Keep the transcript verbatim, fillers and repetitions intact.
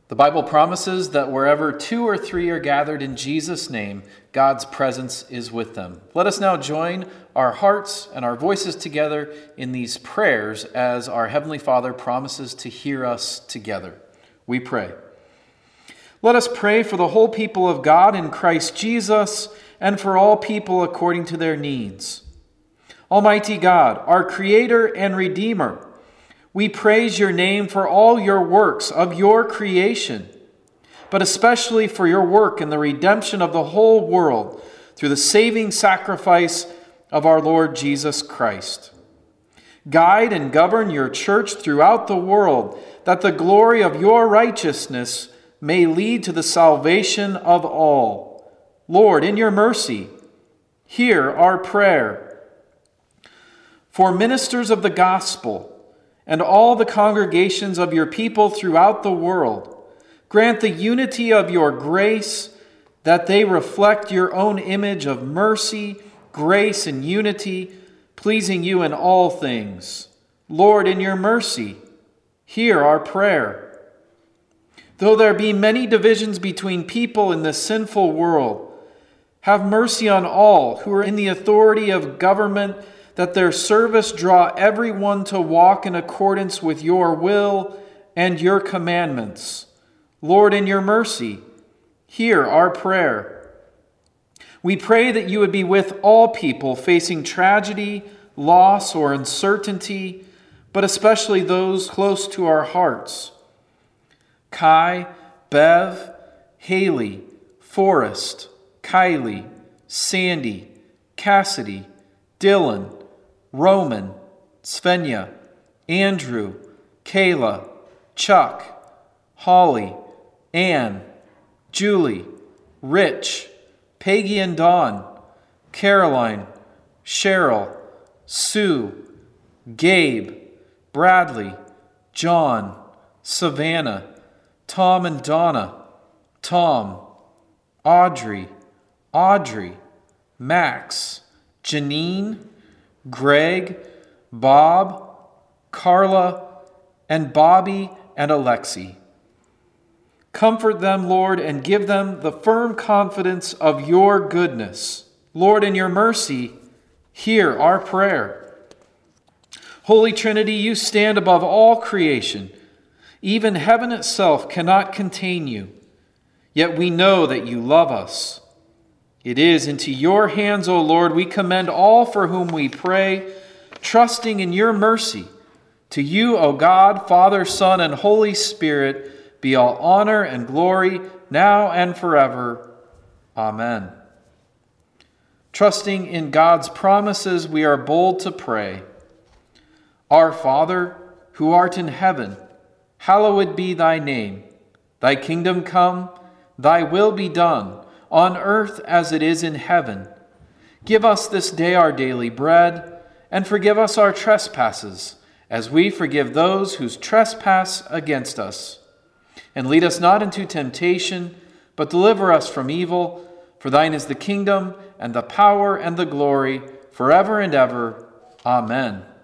The Bible promises that wherever two or three are gathered in Jesus' name, God's presence is with them. Let us now join our hearts and our voices together in these prayers as our Heavenly Father promises to hear us together. We pray. Let us pray for the whole people of God in Christ Jesus and for all people according to their needs. Almighty God, our Creator and Redeemer, we praise your name for all your works of your creation, but especially for your work in the redemption of the whole world through the saving sacrifice of our Lord Jesus Christ. Guide and govern your church throughout the world, that the glory of your righteousness may lead to the salvation of all. Lord, in your mercy, hear our prayer. For ministers of the gospel, and all the congregations of your people throughout the world, grant the unity of your grace, that they reflect your own image of mercy, grace, and unity, pleasing you in all things. Lord, in your mercy, hear our prayer. Though there be many divisions between people in this sinful world, have mercy on all who are in the authority of government, that their service draw everyone to walk in accordance with your will and your commandments. Lord, in your mercy, hear our prayer. We pray that you would be with all people facing tragedy, loss, or uncertainty, but especially those close to our hearts. Kai, Bev, Haley, Forrest, Kylie, Sandy, Cassidy, Dylan, Roman, Svenja, Andrew, Kayla, Chuck, Holly, Ann, Julie, Rich, Peggy and Dawn, Caroline, Cheryl, Sue, Gabe, Bradley, John, Savannah, Tom and Donna, Tom, Audrey, Audrey, Max, Janine, Greg, Bob, Carla, and Bobby and Alexi. Comfort them, Lord, and give them the firm confidence of your goodness. Lord, in your mercy, hear our prayer. Holy Trinity, you stand above all creation. Even heaven itself cannot contain you. Yet we know that you love us. It is into your hands, O Lord, we commend all for whom we pray, trusting in your mercy. To you, O God, Father, Son, and Holy Spirit, be all honor and glory, now and forever. Amen. Trusting in God's promises, we are bold to pray. Our Father, who art in heaven, hallowed be thy name. Thy kingdom come, thy will be done, on earth as it is in heaven. Give us this day our daily bread, and forgive us our trespasses, as we forgive those who trespass against us. And lead us not into temptation, but deliver us from evil. For thine is the kingdom, and the power, and the glory, forever and ever. Amen.